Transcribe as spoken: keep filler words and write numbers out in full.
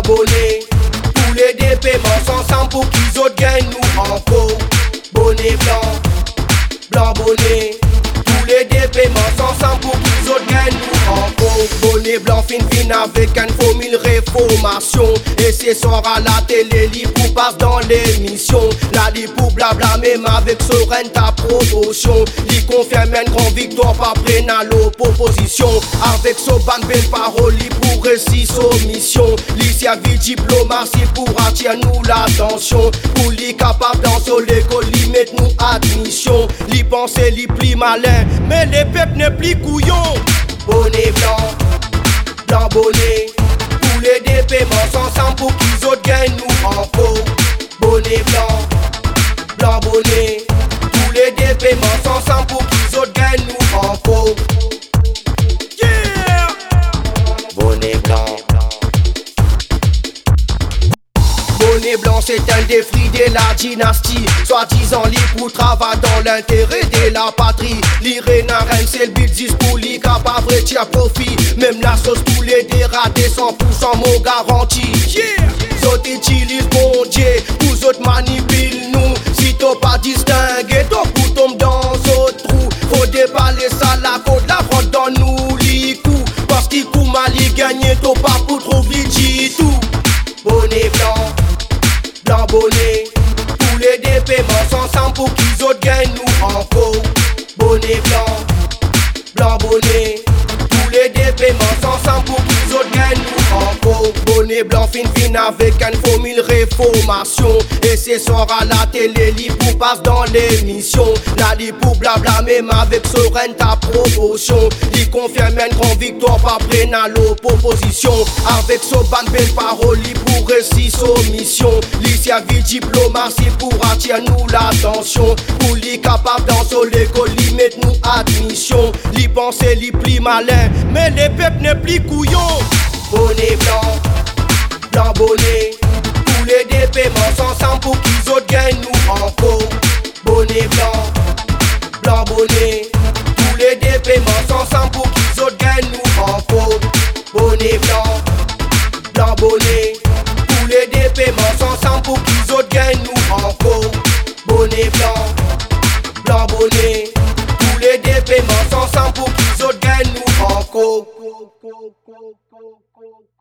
bonnet. Tous les D paiements s'ensemble pour qu'ils autres gagnent nous en faux. Bonnet blanc, blanc bonnet. Tous les D paiements s'ensemble pour qu'ils autres gagnent nous en faux. Bonnet blanc fin fin avec un faux mille réformation. Et c'est soir à la télé, l'ipou passe dans l'émission. La l'ipou blabla même avec sereine ta promotion. L'y confirme une grande victoire pas prenne à l'opposition. Avec so ban belle parole, l'ipou récit soumission. L'y a vie diplomatie pour attirer nous l'attention. Pour l'y capable dans l'école, l'y mettre nous admission. L'y penser, l'y pli malin, mais les peuples ne pli couillon. Bonnet blanc, blanc bonnet. Tous les D paiements s'ensemble pour qu'ils autres gagnent nous en faux. Bonnet blanc, blanc bonnet. Tous les D paiements s'ensemble pour qu'ils autres gagnent nous en faux. Yeah! Bonnet blanc. Bonnet blanc c'est un défi de la dynastie. Soi-disant l'ipou travaille dans l'intérêt de la patrie. L'Irena reine c'est le business pour l'y capable de tirer profit. Même la sauce pour les dérader cent pour cent mon garantie. Yeah! Zot utilise bon Dieu, vous autres manipulez nous. Si t'as pas distingué, ton coup tombe dans ce trou. Faut déballer ça la côte, la rentre dans nous l'icou. Parce qu'il coup mal y gagner, t'as pas pour trouver tout. Bonnet blanc, blanc bonnet. Tous les D paiements s'ensemble pour qu'ils autres gagnent nous en faux. Bonnet blanc, blanc bonnet. Tous les D paiements s'ensemble pour qu'ils autres gagnent nous en faux. Bonnet blanc fin fin avec un faux mille réformation. Et c'est soir à la télé, l'ipou passe dans l'émission. La l'ipou blabla même avec sereine ta promotion. Il confirme une grande victoire pas prenne à l'opposition. Avec so ban belle parole, l'ipou récit soumission. L'y a vie diplomatie pour attirer nous l'attention. Pour l'y capable dans l'école, l'y mettre nous admission. L'y penser, l'y pli malin, mais les peuples ne pli couillon. Bonnet blanc, blanc bonnet. Tous les D paiements s'ensemble pour qu'ils autres gagnent nous en faux. Bonnet blanc, blanc bonnet. Tous les D paiements s'ensemble pour qu'ils autres gagnent nous en faux. Bonnet blanc, blanc bonnet. Tous les D paiements s'ensemble pour qu'ils autres gagnent nous en faux. Bonnet blanc, blanc bonnet. Tous les D paiements s'ensemble pour qu'ils autres gagnent nous en faux.